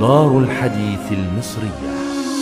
دار الحديث المصرية.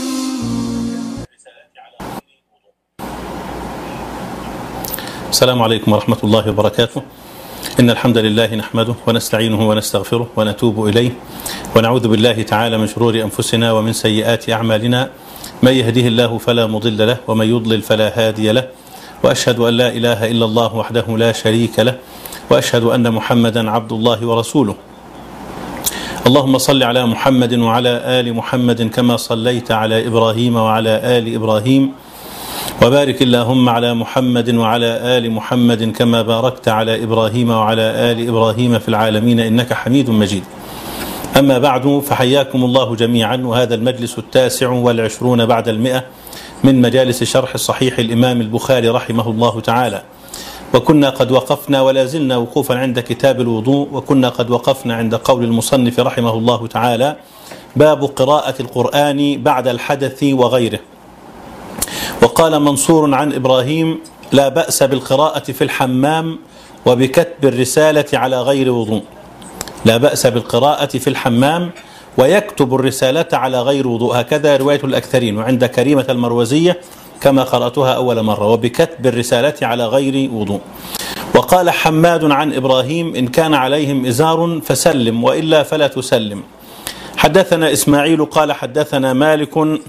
السلام عليكم ورحمة الله وبركاته. إن الحمد لله نحمده ونستعينه ونستغفره ونتوب إليه ونعوذ بالله تعالى من شرور أنفسنا ومن سيئات أعمالنا. من يهده الله فلا مضل له ومن يضلل فلا هادي له، وأشهد أن لا إله إلا الله وحده لا شريك له، وأشهد أن محمدا عبد الله ورسوله. اللهم صل على محمد وعلى آل محمد كما صليت على إبراهيم وعلى آل إبراهيم، وبارك اللهم على محمد وعلى آل محمد كما باركت على إبراهيم وعلى آل إبراهيم في العالمين إنك حميد مجيد. أما بعد، فحياكم الله جميعا، وهذا المجلس 29 بعد 100 من مجالس شرح صحيح الإمام البخاري رحمه الله تعالى. وكنا قد وقفنا ولا زلنا وقوفا عند كتاب الوضوء، وكنا قد وقفنا عند قول المصنف رحمه الله تعالى: باب قراءة القرآن بعد الحدث وغيره. وقال منصور عن إبراهيم: لا بأس بالقراءة في الحمام وبكتب الرسالة على غير وضوء. لا بأس بالقراءة في الحمام ويكتب الرسالة على غير وضوء، هكذا رواية الأكثرين، وعند كريمة المروزية كما قرأتها أول مرة: وبكتب الرسالة على غير وضوء. وقال حماد عن إبراهيم: إن كان عليهم إزار فسلم وإلا فلا تسلم. حدثنا إسماعيل قال حدثنا مالك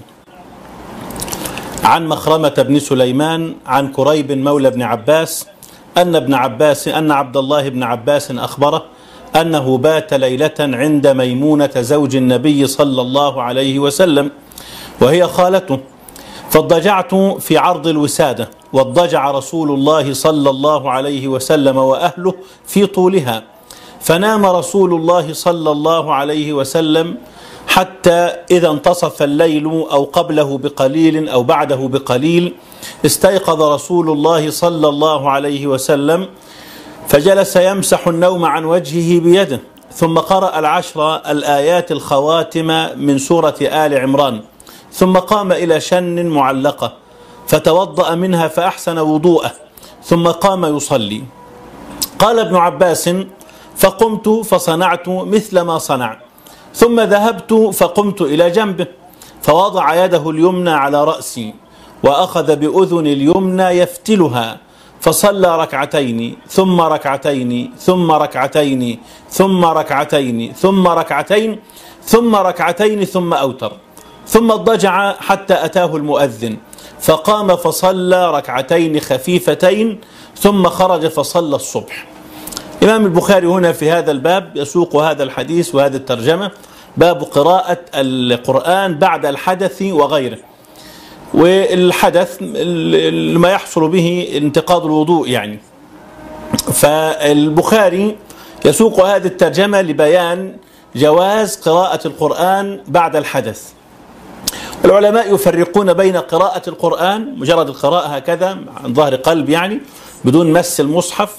عن مخرمة بن سليمان عن كريب مولى بن عباس أن عبد الله بن عباس أخبره أنه بات ليلة عند ميمونة زوج النبي صلى الله عليه وسلم وهي خالته، فاضطجعت في عرض الوسادة، واضطجع رسول الله صلى الله عليه وسلم وأهله في طولها، فنام رسول الله صلى الله عليه وسلم حتى إذا انتصف الليل أو قبله بقليل أو بعده بقليل استيقظ رسول الله صلى الله عليه وسلم، فجلس يمسح النوم عن وجهه بيده، ثم قرأ العشر الآيات الخواتم من سورة آل عمران، ثم قام إلى شن معلقة فتوضأ منها فأحسن وضوءه، ثم قام يصلي. قال ابن عباس: فقمت فصنعت مثل ما صنع، ثم ذهبت فقمت إلى جنبه فوضع يده اليمنى على رأسي وأخذ بأذن اليمنى يفتلها، فصلى ركعتين ثم ركعتين ثم ركعتين ثم ركعتين ثم ركعتين ثم ركعتين ثم أوتر، ثم اضطجع حتى أتاه المؤذن فقام فصلى ركعتين خفيفتين ثم خرج فصلى الصبح. الإمام البخاري هنا في هذا الباب يسوق هذا الحديث وهذه الترجمة: باب قراءة القرآن بعد الحدث وغيره. والحدث ما يحصل به انتقاض الوضوء يعني. فالبخاري يسوق هذه الترجمة لبيان جواز قراءة القرآن بعد الحدث. العلماء يفرقون بين قراءة القرآن مجرد القراءة هكذا عن ظهر قلب يعني بدون مس المصحف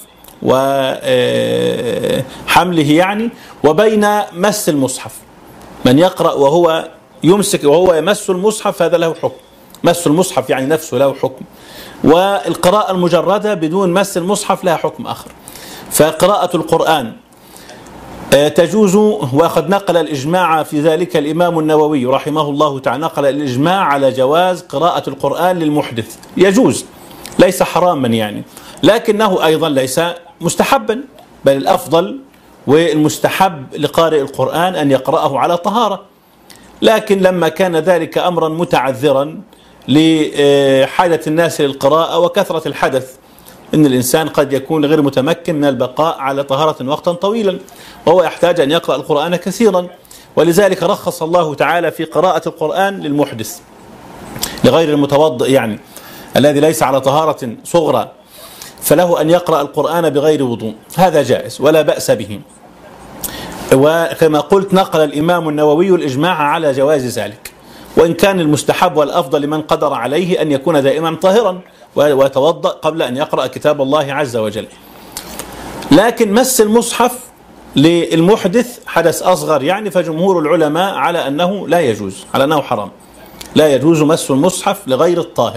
وحمله يعني، وبين مس المصحف. من يقرأ وهو يمسك وهو يمس المصحف هذا له حكم، مس المصحف يعني نفسه له حكم، والقراءة المجردة بدون مس المصحف لها حكم آخر. فقراءة القرآن تجوز، وقد نقل الإجماع في ذلك الإمام النووي رحمه الله تعالى، نقل الإجماع على جواز قراءة القرآن للمحدث، يجوز ليس حراما يعني، لكنه أيضا ليس مستحبا، بل الأفضل والمستحب لقارئ القرآن أن يقرأه على طهارة. لكن لما كان ذلك أمرا متعذرا لحاجة الناس للقراءة وكثرة الحدث، إن الإنسان قد يكون غير متمكن من البقاء على طهارة وقتا طويلا وهو يحتاج أن يقرأ القرآن كثيرا، ولذلك رخص الله تعالى في قراءة القرآن للمحدث لغير المتوضئ يعني الذي ليس على طهارة صغرى، فله أن يقرأ القرآن بغير وضوء، هذا جائز ولا بأس به. وكما قلت نقل الإمام النووي الإجماع على جواز ذلك، وإن كان المستحب والأفضل لمن قدر عليه أن يكون دائما طاهرا ويتوضأ قبل أن يقرأ كتاب الله عز وجل. لكن مس المصحف للمحدث حدث أصغر يعني، فجمهور العلماء على أنه لا يجوز، على أنه حرام، لا يجوز مس المصحف لغير الطاهر.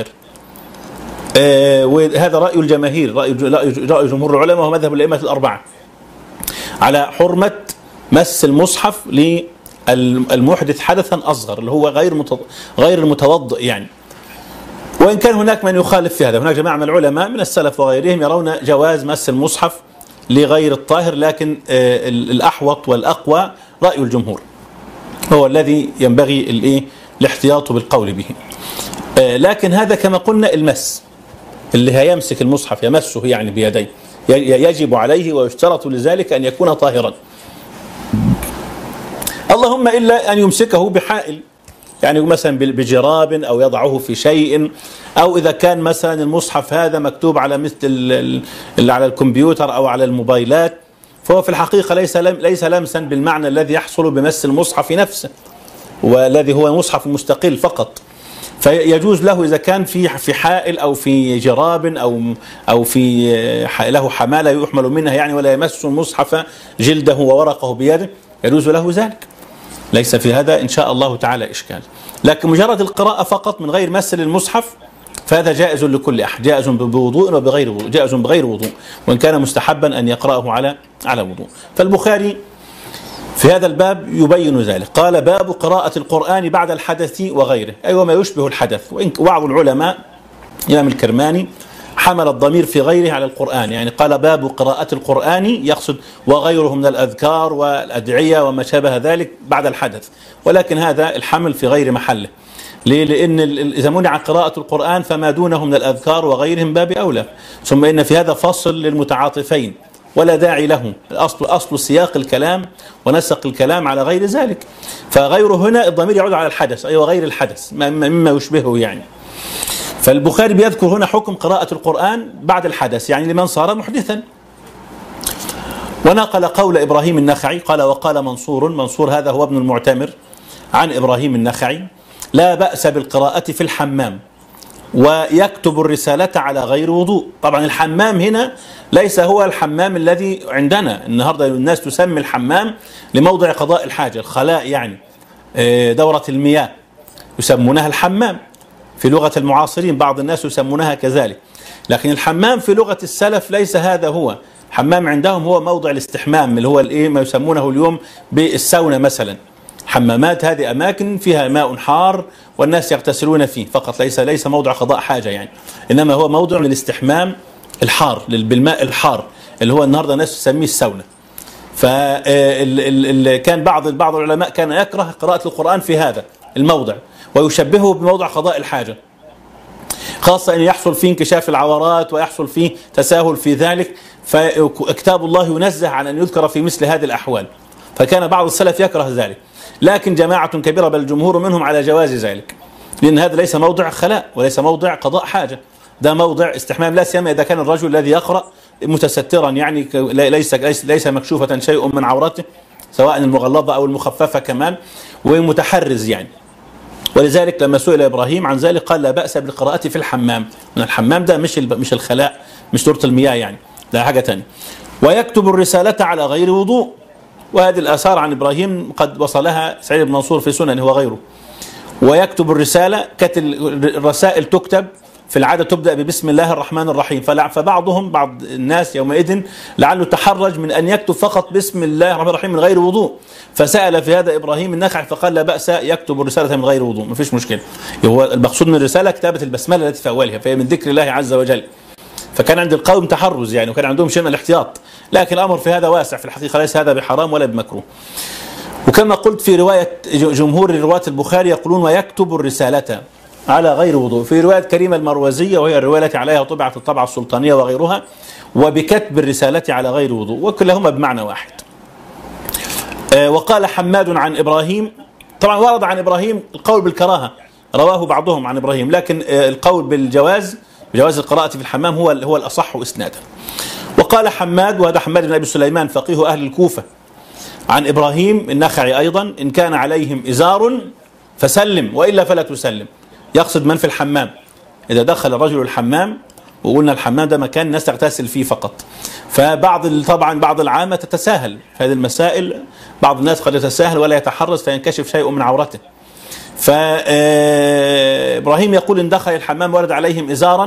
وهذا رأي الجماهير، رأي جمهور العلماء ومذهب الأئمة الأربعة على حرمة مس المصحف المحدث حدثا أصغر اللي هو غير المتوضئ يعني. وإن كان هناك من يخالف في هذا، هناك جماعة من العلماء من السلف وغيرهم يرون جواز مس المصحف لغير الطاهر، لكن الأحوط والأقوى رأي الجمهور هو الذي ينبغي الاحتياط بالقول به. لكن هذا كما قلنا المس اللي هيمسك المصحف يمسه يعني بيديه يجب عليه ويشترط لذلك أن يكون طاهرا، اللهم إلا أن يمسكه بحائل يعني مثلا بجراب أو يضعه في شيء، أو إذا كان مثلا المصحف هذا مكتوب على مثل اللي على الكمبيوتر أو على الموبايلات، فهو في الحقيقة ليس لمسا بالمعنى الذي يحصل بمس المصحف نفسه، والذي هو مصحف مستقل فقط. فيجوز له إذا كان في حائل أو في جراب أو في له حمالة يحمل منها يعني ولا يمس المصحف جلده وورقه بيده، يجوز له ذلك، ليس في هذا إن شاء الله تعالى إشكال. لكن مجرد القراءة فقط من غير مس للمصحف فهذا جائز لكل أحد، جائز بوضوء وبغير وضوء، جائز بغير وضوء، وإن كان مستحبا أن يقرأه على وضوء. فالبخاري في هذا الباب يبين ذلك، قال باب قراءة القرآن بعد الحدث وغيره، أي وما يشبه الحدث. وبعض العلماء الإمام الكرماني حمل الضمير في غيره على القرآن، يعني قال باب قراءة القرآن يقصد وغيره من الأذكار والأدعية وما شابه ذلك بعد الحدث، ولكن هذا الحمل في غير محله. ليه؟ لأن إذا منع قراءة القرآن فما دونه من الأذكار وغيرهم باب أولى، ثم إن في هذا فصل للمتعاطفين ولا داعي له، أصل سياق الكلام ونسق الكلام على غير ذلك، فغيره هنا الضمير يعود على الحدث أي وغير الحدث مما يشبهه يعني. فالبخاري بيذكر هنا حكم قراءة القرآن بعد الحدث يعني لمن صار محدثا. ونقل قول إبراهيم النخعي قال وقال منصور هذا هو ابن المعتمر عن إبراهيم النخعي لا بأس بالقراءة في الحمام ويكتب الرسالة على غير وضوء. طبعا الحمام هنا ليس هو الحمام الذي عندنا النهاردة، الناس تسمي الحمام لموضع قضاء الحاجة، الخلاء يعني دورة المياه يسمونها الحمام في لغة المعاصرين، بعض الناس يسمونها كذلك، لكن الحمام في لغة السلف ليس هذا هو. الحمام عندهم هو موضع الاستحمام اللي هو ما يسمونه اليوم بالساونا مثلا. حمامات هذه أماكن فيها ماء حار والناس يغتسلون فيه فقط، ليس موضع قضاء حاجة يعني، إنما هو موضع للاستحمام الحار بالماء الحار اللي هو النهاردة الناس تسميه الساونا. فكان بعض العلماء كان يكره قراءة القرآن في هذا الموضع ويشبهه بموضع قضاء الحاجة، خاصة أن يحصل فيه انكشاف العورات ويحصل فيه تساهل في ذلك، فكتاب الله ينزه عن أن يذكر في مثل هذه الأحوال، فكان بعض السلف يكره ذلك، لكن جماعة كبيرة بل الجمهور منهم على جواز ذلك، لأن هذا ليس موضع خلاء وليس موضع قضاء حاجة، ده موضع استحمام، لا سيما إذا كان الرجل الذي يقرأ متسترا يعني ليس مكشوفة شيء من عورته سواء المغلظة أو المخففة كمان، ومتحرز يعني. ولذلك لما سئل إبراهيم عن ذلك قال لا بأس بالقراءة في الحمام، من الحمام ده مش الخلاء، مش دورة المياه يعني، ده حاجة تانية. ويكتب الرسالة على غير وضوء، وهذه الآثار عن إبراهيم قد وصلها سعيد بن منصور في سننه وغيره. ويكتب الرسالة، الرسائل تكتب في العادة تبدأ ببسم الله الرحمن الرحيم، بعض الناس يومئذ لعله تحرج من أن يكتب فقط بسم الله الرحمن الرحيم من غير وضوء، فسأل في هذا إبراهيم النخعي فقال لا بأس يكتب الرسالة من غير وضوء، ما فيش مشكلة. هو المقصود من الرسالة كتابة البسملة التي في أولها، فهي من ذكر الله عز وجل، فكان عند القوم تحرز يعني، وكان عندهم شيء من الاحتياط، لكن الأمر في هذا واسع في الحقيقة، ليس هذا بحرام ولا بمكروه. وكما قلت في رواية جمهور رواة البخاري يقولون ويكتب الرسالة على غير وضوء، في رواية كريمة المروزية وهي الرواية التي عليها طبعت الطبعة السلطانية وغيرها، وبكتب الرسالة على غير وضوء، وكلهما بمعنى واحد. وقال حماد عن إبراهيم، طبعا ورد عن إبراهيم القول بالكراهة، رواه بعضهم عن إبراهيم، لكن القول بجواز القراءة في الحمام هو الأصح إسنادا. وقال حماد، وهذا حماد بن أبي سليمان فقيه أهل الكوفة، عن إبراهيم النخعي أيضا إن كان عليهم إزار فسلم وإلا فلا تسلم، يقصد من في الحمام، إذا دخل الرجل الحمام، وقلنا الحمام ده مكان الناس تغتسل فيه فقط، طبعا بعض العامة تتساهل في هذه المسائل، بعض الناس قد يتساهل ولا يتحرز فينكشف شيء من عورته. فإبراهيم يقول إن دخل الحمام ورد عليهم إزارا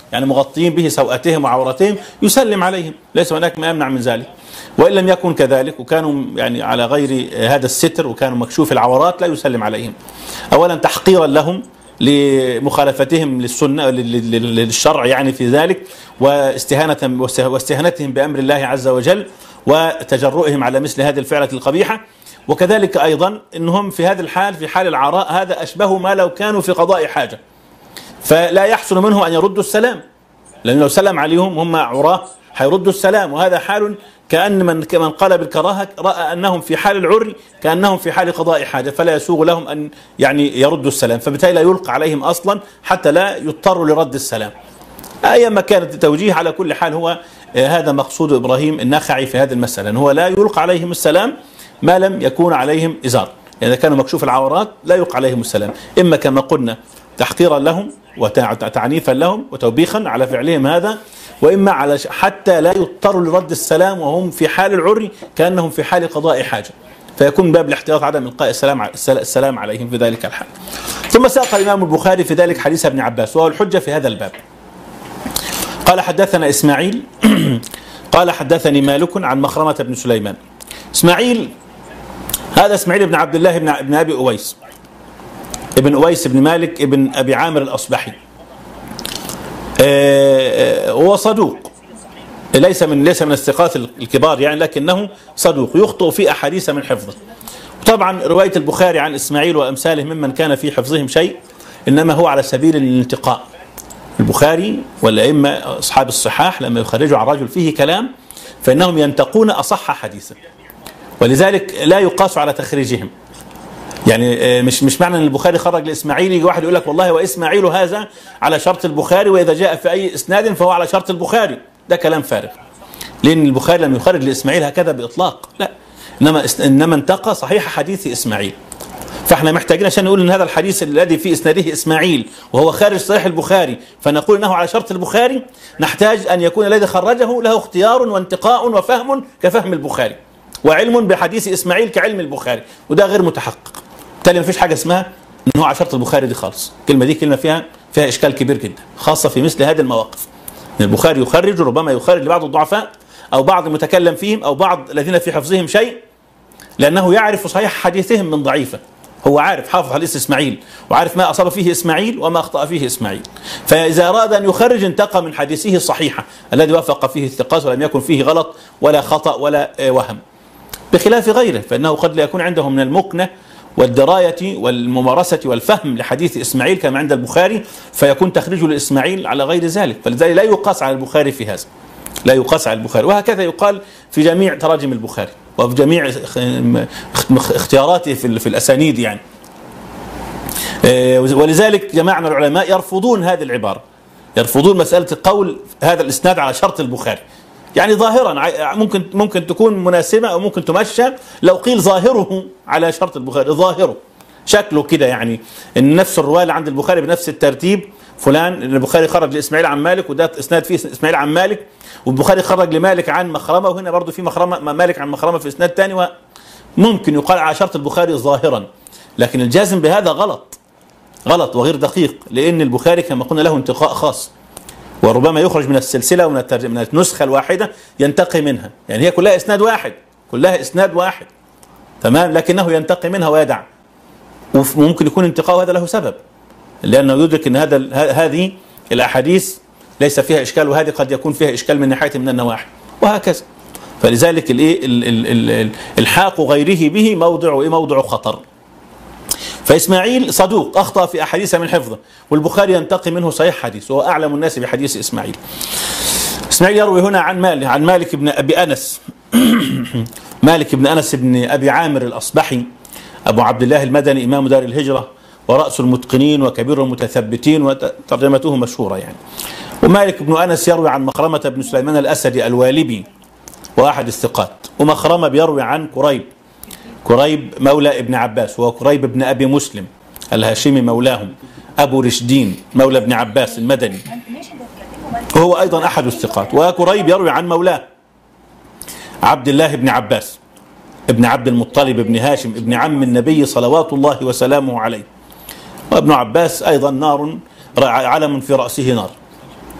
يعني مغطين به سوءاتهم وعورتهم يسلم عليهم، ليس هناك ما يمنع من ذلك. وإن لم يكن كذلك وكانوا يعني على غير هذا الستر وكانوا مكشوف العورات لا يسلم عليهم، أولا تحقيرا لهم لمخالفتهم للسنة للشرع يعني في ذلك، واستهانتهم بأمر الله عز وجل وتجرؤهم على مثل هذه الفعلة القبيحة. وكذلك أيضا أنهم في هذا الحال في حال العراء هذا أشبه ما لو كانوا في قضاء حاجة، فلا يحصل منهم أن يردوا السلام، لأن لو سلم عليهم هم عراة هيردوا السلام، وهذا حال كأن من قال بالكراهة رأى أنهم في حال العري كأنهم في حال قضاء حاجة، فلا يسوغ لهم أن يعني يردوا السلام، فبالتالي لا يلقى عليهم أصلا حتى لا يضطروا لرد السلام. أيما كانت التوجيه على كل حال هو هذا مقصود إبراهيم النخعي في هذه المسألة، هو لا يلقى عليهم السلام ما لم يكون عليهم إزار، يعني إذا كانوا مكشوف العورات لا يلقى عليهم السلام، إما كما قلنا تحقيرا لهم وتعنيفا لهم وتوبيخا على فعلهم هذا، وإما على حتى لا يضطروا لرد السلام وهم في حال العري كأنهم في حال قضاء حاجة، فيكون باب الاحتياط عدم إلقاء السلام عليهم في ذلك الحال. ثم ساق الإمام البخاري في ذلك حديث ابن عباس وهو الحجة في هذا الباب. قال حدثنا إسماعيل قال حدثني مالك عن مخرمة بن سليمان. إسماعيل هذا إسماعيل بن عبد الله بن أبي أويس ابن أويس بن مالك ابن أبي عامر الأصبحي، هو صدوق ليس من الثقات الكبار يعني، لكنه صدوق يخطئ في أحاديث من حفظه. طبعا رواية البخاري عن إسماعيل وأمثاله ممن كان في حفظهم شيء إنما هو على سبيل الانتقاء. البخاري والأئمة أصحاب الصحاح لما يخرجوا عن رجل فيه كلام فإنهم ينتقون أصح حديثا، ولذلك لا يقاس على تخريجهم. يعني مش معنى ان البخاري خرج لاسماعيل يجي واحد يقول لك والله واسماعيل هذا على شرط البخاري واذا جاء في اي اسناد فهو على شرط البخاري، ده كلام فارغ، لان البخاري لم يخرج لاسماعيل هكذا باطلاق، لا، انما انتقى صحيح حديث اسماعيل. فاحنا محتاجين عشان نقول ان هذا الحديث الذي في اسناده اسماعيل وهو خارج صحيح البخاري فنقول انه على شرط البخاري، نحتاج ان يكون الذي خرجه له اختيار وانتقاء وفهم كفهم البخاري وعلم بحديث اسماعيل كعلم البخاري، وده غير متحقق. بالتالي ما فيش حاجه اسمها ان هو على شرط البخاري دي خالص، الكلمه دي كلمه فيها اشكال كبير جدا، خاصه في مثل هذه المواقف. البخاري يخرج ربما يخرج لبعض الضعفاء او بعض المتكلم فيهم او بعض الذين في حفظهم شيء، لانه يعرف صحيح حديثهم من ضعيفه، هو عارف حافظ حديث اسماعيل وعارف ما اصاب فيه اسماعيل وما اخطا فيه اسماعيل، فاذا اراد ان يخرج انتقى من حديثه الصحيحه الذي وافق فيه الثقات ولم يكن فيه غلط ولا خطا ولا وهم، بخلاف غيره فانه قد لا يكون عنده من المكنه والدراية والممارسة والفهم لحديث إسماعيل كما عند البخاري، فيكون تخريجه لإسماعيل على غير ذلك، فلذلك لا يقاس على البخاري في هذا، لا يقاس على البخاري. وهكذا يقال في جميع تراجم البخاري وفي جميع اختياراته في الأسانيد يعني. ولذلك جماعة العلماء يرفضون هذه العبارة، يرفضون مسألة قول هذا الإسناد على شرط البخاري، يعني ظاهرا ممكن تكون مناسبة أو ممكن تمشى لو قيل ظاهره على شرط البخاري، ظاهره شكله كده يعني إن نفس الرواية عند البخاري بنفس الترتيب، فلان البخاري خرج لإسماعيل عن مالك وده إسناد فيه إسماعيل عن مالك، والبخاري خرج لمالك عن مخرمة وهنا برضو في مخرمة مالك عن مخرمة في إسناد تاني، وممكن يقال على شرط البخاري ظاهرا، لكن الجازم بهذا غلط وغير دقيق، لأن البخاري كما قلنا له انتقاء خاص، وربما يخرج من السلسلة ومن النسخة الواحدة ينتقي منها، يعني هي كلها إسناد واحد تمام، لكنه ينتقي منها ويدع، وممكن يكون انتقاء هذا له سبب، لأنه يدرك أن هذه الأحاديث ليس فيها إشكال وهذه قد يكون فيها إشكال من ناحية من النواحي وهكذا. فلذلك الحاق غيره به موضع خطر. فإسماعيل صدوق أخطأ في أحاديث من حفظه، والبخاري ينتقي منه صحيح حديث وهو أعلم الناس بحديث إسماعيل. إسماعيل يروي هنا عن مالك بن أبي أنس مالك بن أنس بن أبي عامر الأصبحي أبو عبد الله المدني إمام دار الهجرة ورأس المتقنين وكبير المتثبتين وترجمته مشهورة يعني. ومالك بن أنس يروي عن مخرمة بن سليمان الأسدي الوالبي وأحد الثقات، ومخرمة بيروي عن كريب مولى ابن عباس، وهو كريب ابن أبي مسلم الهاشمي مولاهم أبو رشدين مولى ابن عباس المدني، وهو أيضا أحد الثقات. وكريب يروي عن مولاه عبد الله بن عباس ابن عبد المطلب ابن هاشم ابن عم النبي صلوات الله وسلامه عليه. وابن عباس أيضا نار علم في رأسه نار،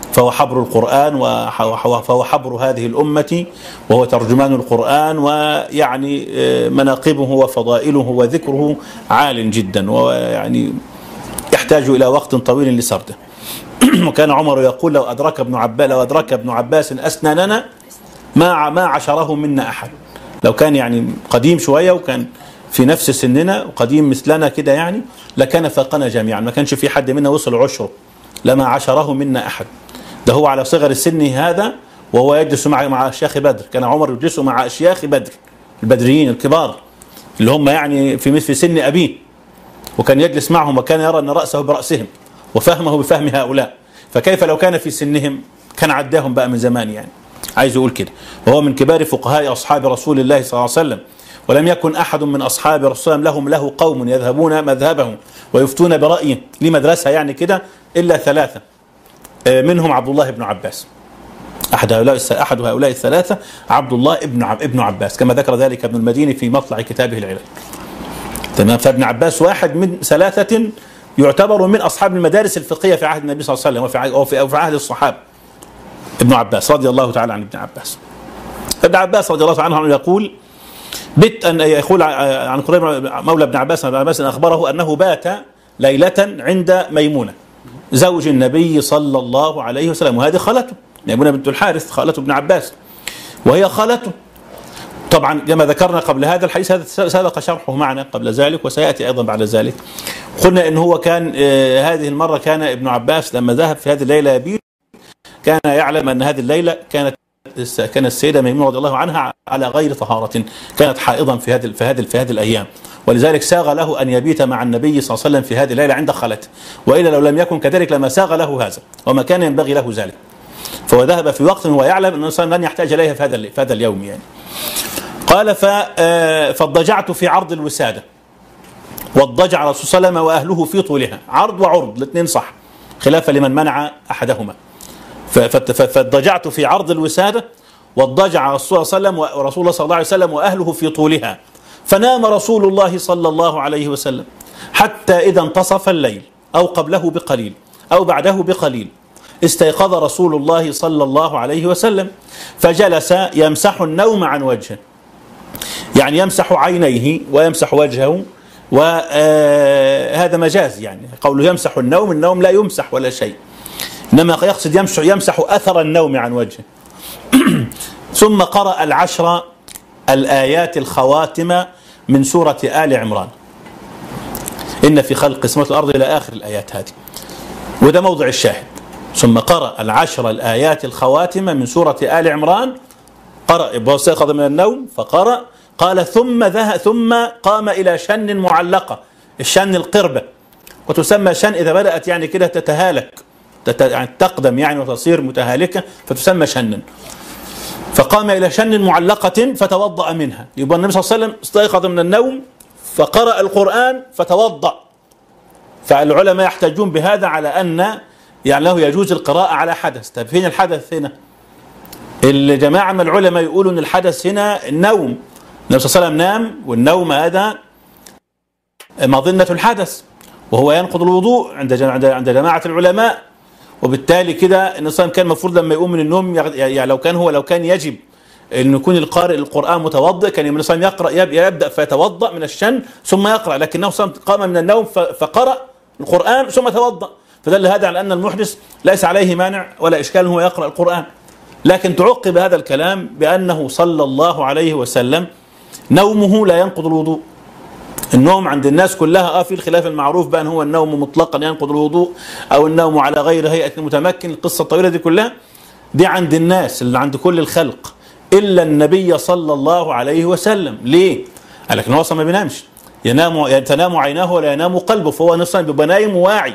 فهو حبر القرآن فهو حبر هذه الأمة، وهو ترجمان القرآن، ويعني مناقبه وفضائله وذكره عال جدا، ويعني يحتاج إلى وقت طويل لسرده. وكان عمر يقول لو أدرك ابن عباس أسناننا ما عشره منا أحد. لو كان يعني قديم شوية وكان في نفس سننا وقديم مثلنا كده يعني لكان فاقنا جميعا، ما كانش في حد منا وصل عشره، لما عشره منا أحد. ده هو على صغر السن هذا وهو يجلس مع أشياخ بدر. كان عمر يجلس مع أشياخ بدر، البدريين الكبار اللي هم يعني في سن أبيه، وكان يجلس معهم وكان يرى أن رأسه برأسهم وفهمه بفهم هؤلاء، فكيف لو كان في سنهم؟ كان عداهم بقى من زمان يعني، عايز يقول كده. وهو من كبار فقهاء أصحاب رسول الله صلى الله عليه وسلم، ولم يكن أحد من أصحاب رسول الله له قوم يذهبون مذهبهم ويفتون برأيه لمدرسة يعني كده إلا ثلاثة، منهم عبد الله بن عباس. أحد هؤلاء الثلاثة عبد الله ابن عباس، كما ذكر ذلك ابن المديني في مطلع كتابه العلل. تمام. فابن عباس واحد من ثلاثة يعتبر من أصحاب المدارس الفقهية في عهد النبي صلى الله عليه وسلم وفي عهد الصحابة. ابن عباس رضي الله تعالى عن ابن عباس. ابن عباس رضي الله عنه يقول يقول عن قريب مولى ابن عباس أخبره أنه بات ليلة عند ميمونة زوج النبي صلى الله عليه وسلم، وهذه خالته ميمونة بنت الحارث، خالته ابن عباس، وهي خالته. طبعا كما ذكرنا قبل هذا الحديث، هذا سبق شرحه معنا قبل ذلك وسيأتي أيضا بعد ذلك. قلنا إن هو كان هذه المرة كان ابن عباس لما ذهب في هذه الليلة يبيت كان يعلم أن هذه الليلة كانت السيدة ميمونة رضي الله عنها على غير طهارة، كانت حائضا في هذه الأيام، ولذلك ساغ له أن يبيت مع النبي صلى الله عليه وسلم في هذه الليلة عند خالته، وإلا لو لم يكن كذلك لما ساغ له هذا وما كان ينبغي له ذلك. فهو ذهب في وقت هو يعلم أن الإنسان لن يحتاج إليها في هذا اليوم يعني. قال فاضطجعت في عرض الوسادة، واضطجع رسول الله صلى الله عليه وسلم وأهله في طولها، عرض وعرض الاثنين صح، خلافا لمن منع أحدهما. فاضطجعت في عرض الوسادة واضطجع رسول الله صلى الله عليه وسلم وأهله في طولها، فنام رسول الله صلى الله عليه وسلم حتى إذا انتصف الليل أو قبله بقليل أو بعده بقليل استيقظ رسول الله صلى الله عليه وسلم فجلس يمسح النوم عن وجهه، يعني يمسح عينيه ويمسح وجهه، وهذا مجاز يعني قوله يمسح النوم لا يمسح ولا شيء، إنما يقصد يمسح أثر النوم عن وجهه. ثم قرأ العشر الآيات الخواتم من سورة آل عمران، إن في خلق السماوات والأرض إلى آخر الآيات هذه، وده موضع الشاهد. ثم قرأ العشر الآيات الخواتم من سورة آل عمران، قرأ استيقظ من النوم فقرأ، قال ثم قام إلى شن معلقة، الشن القربة، وتسمى شن إذا بدأت يعني كده تتهالك تقدم يعني وتصير متهالكة فتسمى شنا. فقام إلى شن معلقة فتوضأ منها، يبقى النبي صلى الله عليه وسلم استيقظ من النوم فقرأ القرآن فتوضأ. فالعلماء يحتاجون بهذا على أن يعني له يجوز القراءة على حدث. طيب فين الحدث هنا؟ الجماعة من العلماء يقولوا أن الحدث هنا النوم، النبي صلى الله عليه وسلم نام، والنوم هذا مظنة الحدث وهو ينقض الوضوء عند جماعة العلماء، وبالتالي كده الإنسان كان المفروض لما يقوم من النوم يعني لو كان يجب أن يكون القارئ القرآن متوضئ كان الإنسان يبدأ فيتوضأ من الشن ثم يقرأ، لكنه قام من النوم فقرأ القرآن ثم توضأ، فدل هذا على أن المحدث ليس عليه مانع ولا إشكال هو يقرأ القرآن. لكن تعقب هذا الكلام بأنه صلى الله عليه وسلم نومه لا ينقض الوضوء. النوم عند الناس كلها في الخلاف المعروف بأن هو النوم مطلقا ينقض الوضوء أو النوم على غير هيئة المتمكن، القصة الطويلة دي كلها دي عند الناس اللي عند كل الخلق إلا النبي صلى الله عليه وسلم. ليه؟ لكن هو ما بينامش، تنام عيناه ولا ينام قلبه، فهو نصلا بيبقى نايم واعي.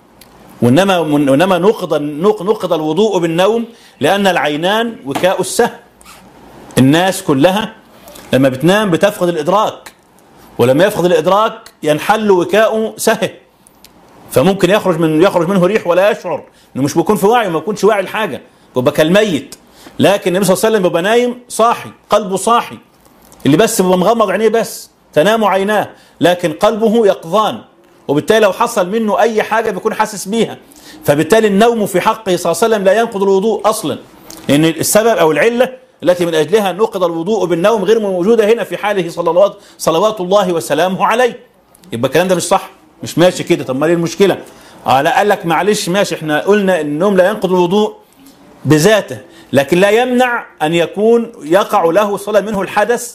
وإنما نقض الوضوء بالنوم لأن العينان وكاء السهم. الناس كلها لما بتنام بتفقد الإدراك، ولما يفقد الإدراك ينحل وكاء سهم، فممكن يخرج منه ريح ولا يشعر، انه مش بيكون في وعي، ما يكونش واعي الحاجة، بيبقى كالميت. لكن النبي صلى الله عليه وسلم بيبقى نايم صاحي، قلبه صاحي، اللي بس بيبقى مغمض عينيه بس، تنام عيناه، لكن قلبه يقظان وبالتالي لو حصل منه أي حاجة بيكون حاسس بيها، فبالتالي النوم في حقه صلى الله عليه وسلم لا ينقض الوضوء أصلا، لأن السبب أو العلة التي من أجلها نقض الوضوء بالنوم غير موجودة هنا في حاله صلوات الله وسلامه عليه. يبقى الكلام ده مش صح، مش ماشي كده. طب ما ايه المشكلة؟ لا، قال لك معلش ماشي، احنا قلنا ان النوم لا ينقض الوضوء بذاته، لكن لا يمنع ان يكون يقع له صلة منه الحدث،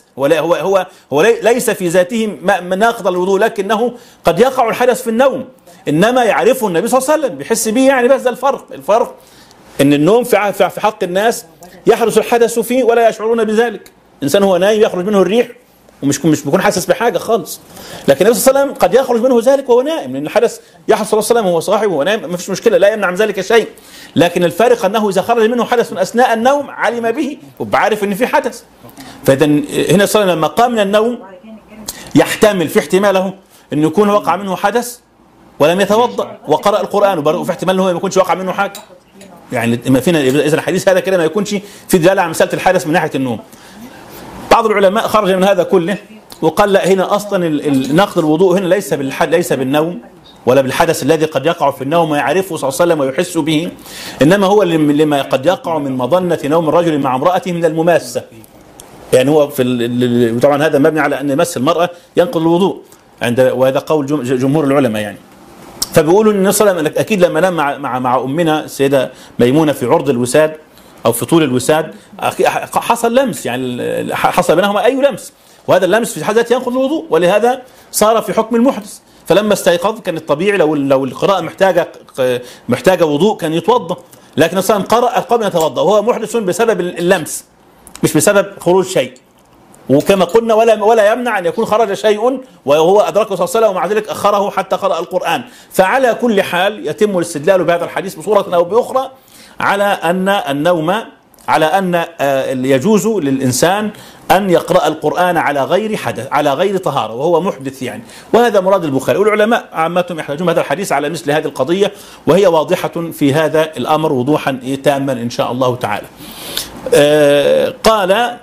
هو ليس في ذاته ناقض الوضوء، لكنه قد يقع الحدث في النوم، انما يعرفه النبي صلى الله عليه وسلم، بيحس به يعني. بس ده الفرق ان النوم في حق الناس يحدث الحدث فيه ولا يشعرون بذلك. الانسان هو نايم يخرج منه الريح ومش بيكون حاسس بحاجه خالص، لكن النبي صلى الله عليه وسلم قد يخرج منه ذلك وهو نائم، لان الحدث يحدث صلى الله عليه وسلم وهو صاحي وهو نائم، ما فيش مشكله، لا يمنع من ذلك شيء. لكن الفارق انه اذا خرج منه حدث اثناء النوم علم به وبعرف ان في حدث. فاذا هنا صلى الله عليه وسلم لما قام من النوم يحتمل في احتماله انه يكون وقع منه حدث ولم يتوضا وقرأ القرآن، وفي احتمال انه ما يكونش وقع منه حاجه. يعني ما فينا اذا الحديث هذا كده ما يكونش في دلاله على مساله الحدث من ناحيه النوم. بعض العلماء خرج من هذا كله وقال لا، هنا اصلا نقض الوضوء هنا ليس بالنوم ولا بالحدث الذي قد يقع في النوم ويعرفه صلى الله عليه وسلم ويحس به، انما هو لما قد يقع من مظنه نوم الرجل مع امراته من المماسه. يعني هو طبعا هذا مبني على ان مس المراه ينقض الوضوء وهذا قول جمهور العلماء يعني. فبيقولوا ان النبي صلى الله عليه وسلم اكيد لما نام مع امنا السيده ميمونه في عرض الوساد او في طول الوساد حصل لمس، يعني حصل بينهما اي لمس، وهذا اللمس في حد ذاته ينقض الوضوء، ولهذا صار في حكم المحدث. فلما استيقظ كان الطبيعي لو القراءه محتاجه وضوء كان يتوضا، لكن صلى الله عليه وسلم قرأ قبل ان يتوضا وهو محدث بسبب اللمس مش بسبب خروج شيء. وكما قلنا ولا يمنع ان يكون خرج شيء وهو ادركه صلى الله عليه وسلم ومع ذلك اخره حتى قرأ القرآن. فعلى كل حال يتم الاستدلال بهذا الحديث بصورة او باخرى على ان النوم، على ان يجوز للانسان ان يقرأ القرآن على غير حدث، على غير طهارة وهو محدث يعني. وهذا مراد البخاري، والعلماء عامتهم يحتاجون هذا الحديث على مثل هذه القضية، وهي واضحة في هذا الامر وضوحا تاما ان شاء الله تعالى. قال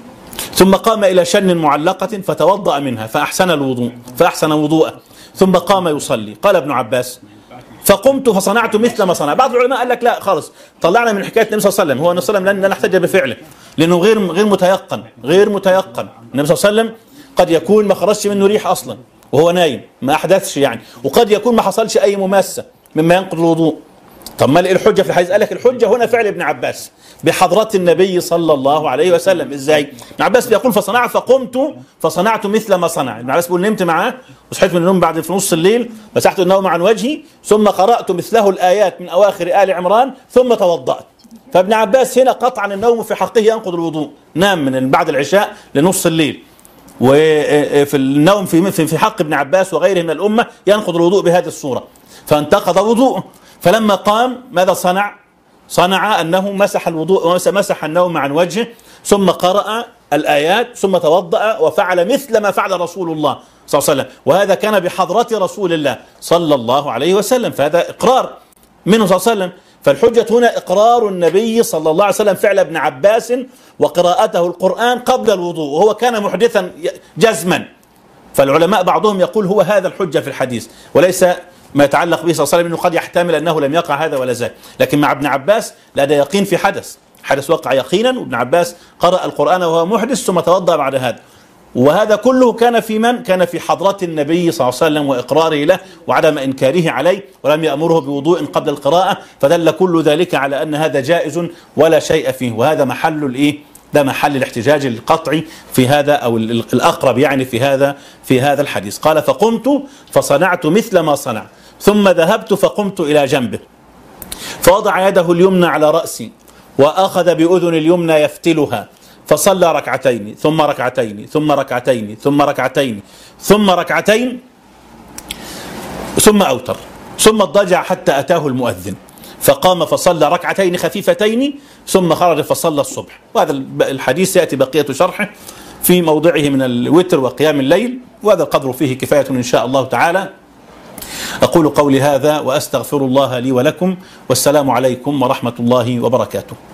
ثم قام إلى شن معلقة فتوضأ منها فأحسن وضوءه ثم قام يصلي. قال ابن عباس فقمت فصنعت مثل ما صنع. بعض العلماء قال لك لا خالص، طلعنا من حكاية النبي صلى الله عليه وسلم، هو النبي صلى الله عليه وسلم لا نحتج بفعله لأنه غير متيقن. النبي صلى الله عليه وسلم قد يكون ما خرجش منه ريح أصلا وهو نايم، ما أحدثش يعني، وقد يكون ما حصلش أي مماسة مما ينقض الوضوء. طب ما الحجة في الحديث؟ قال لك الحجة هنا فعل ابن عباس بحضرة النبي صلى الله عليه وسلم. ازاي؟ ابن عباس بيقول فقمت فصنعت مثل ما صنع. ابن عباس بيقول نمت معاه وصحيت من النوم بعد في نص الليل، مسحت النوم عن وجهي ثم قرأت مثله الآيات من أواخر آل عمران ثم توضأت. فابن عباس هنا قطعا النوم في حقه ينقض الوضوء، نام من بعد العشاء لنص الليل، وفي النوم في حق ابن عباس وغيره من الأمة ينقض الوضوء بهذه الصورة، فانتقض وضوءه. فلما قام ماذا صنع أنه مسح الوضوء ومسح النوم عن وجهه ثم قرأ الآيات ثم توضأ وفعل مثل ما فعل رسول الله صلى الله عليه وسلم، وهذا كان بحضرة رسول الله صلى الله عليه وسلم، فهذا إقرار منه صلى الله عليه وسلم. فالحجة هنا إقرار النبي صلى الله عليه وسلم فعل ابن عباس وقراءته القرآن قبل الوضوء وهو كان محدثا جزما. فالعلماء بعضهم يقول هو هذا الحجة في الحديث وليس ما يتعلق به صلى الله عليه وسلم، انه قد يحتمل انه لم يقع هذا ولا ذاك. لكن مع ابن عباس لدى يقين في حدث وقع يقينا، وابن عباس قرأ القرآن وهو محدث ثم توضأ بعد هذا. وهذا كله كان في من؟ كان في حضرة النبي صلى الله عليه وسلم وإقراره له وعدم إنكاره عليه، ولم يأمره بوضوء قبل القراءة، فدل كل ذلك على أن هذا جائز ولا شيء فيه. وهذا محل ده محل الاحتجاج القطعي في هذا أو الأقرب يعني في هذا الحديث. قال فقمت فصنعت مثل ما صنع ثم ذهبت فقمت إلى جنبه فوضع يده اليمنى على رأسي وأخذ بأذن اليمنى يفتلها فصلى ركعتين ثم ركعتين ثم ركعتين ثم ركعتين ثم ركعتين ثم أوتر ثم اضطجع حتى أتاه المؤذن فقام فصلى ركعتين خفيفتين ثم خرج فصلى الصبح. وهذا الحديث يأتي بقية شرحه في موضعه من الوتر وقيام الليل، وهذا القدر فيه كفاية إن شاء الله تعالى. أقول قولي هذا وأستغفر الله لي ولكم، والسلام عليكم ورحمة الله وبركاته.